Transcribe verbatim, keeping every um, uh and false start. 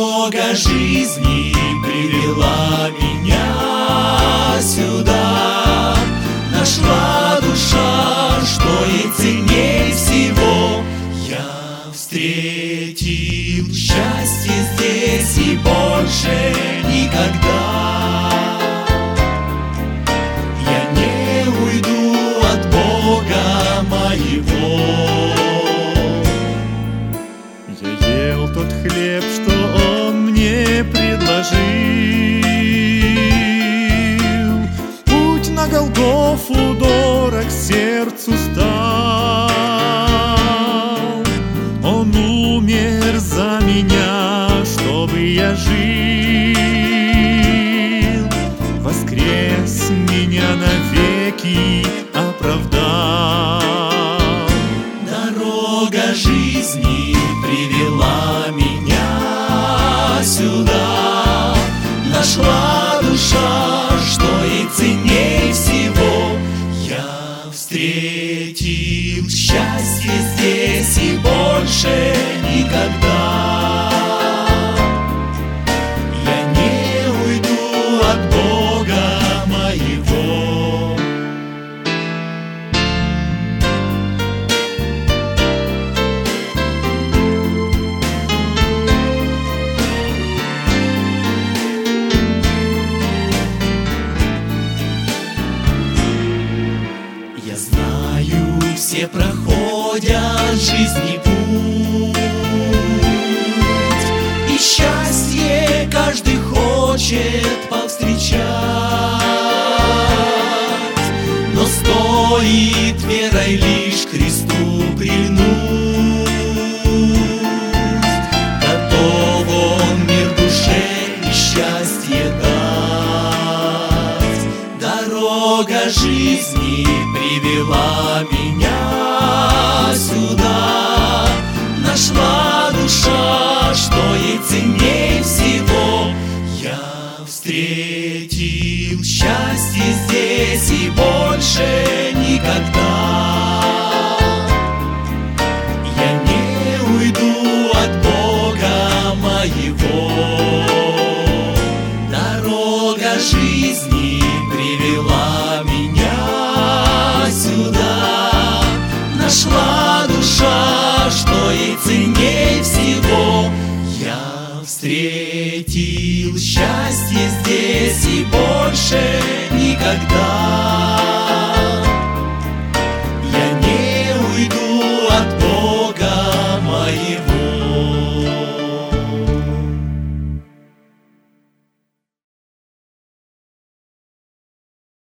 Дорога жизни привела меня сюда. Нашла душа, что и ценней всего. Я встретил счастье здесь и больше никогда. Я не уйду от Бога моего. Я ел тот хлеб, что Он мне предложил. Путь на Голгофу дорог сердцу стал. Он умер за меня, чтобы я жил. Воскрес меня навеки, оправдал. Дорога жизни привела меня сюда. Нашла душа, что и ценней всего. Я встретил счастье здесь и больше никогда. Я не уйду от Бога моего. Я знаю, все проходят жизни путь, и счастье каждый хочет повстречать. Но стоит верой лишь к Христу прильнуть, готов Он мир душе и счастье дать. Дорога жизни привела меня сюда. Нашла душа, что и ценней всего. Я встретил счастье здесь и больше никогда. Я не уйду от Бога моего. Дорога жизни привела меня сюда. Нашла душа, что и ценней всего. Я встретил счастье здесь и больше никогда.